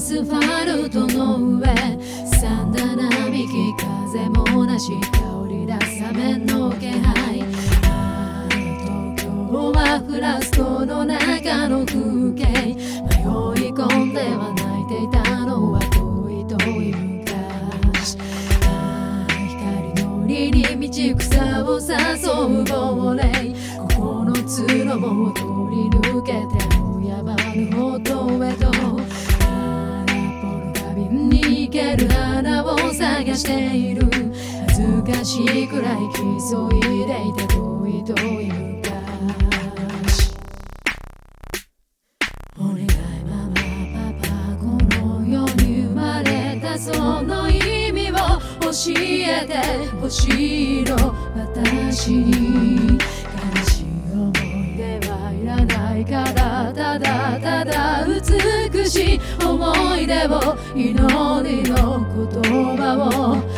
スファルトの上三段並木風もなし香り出す雨の気配東京はフラストの中の風景迷い込んでは泣いていたのは遠い遠い昔光のりに道草を誘う亡霊ここの通路を通り抜けても山のほとへと逃げる花を探している恥ずかしいくらい急いでいて遠い遠い昔お願いママパパこの世に生まれたその意味を教えてほしいの私に悲しい思い出はいらないからただただ美しい思い出を祈りの言葉を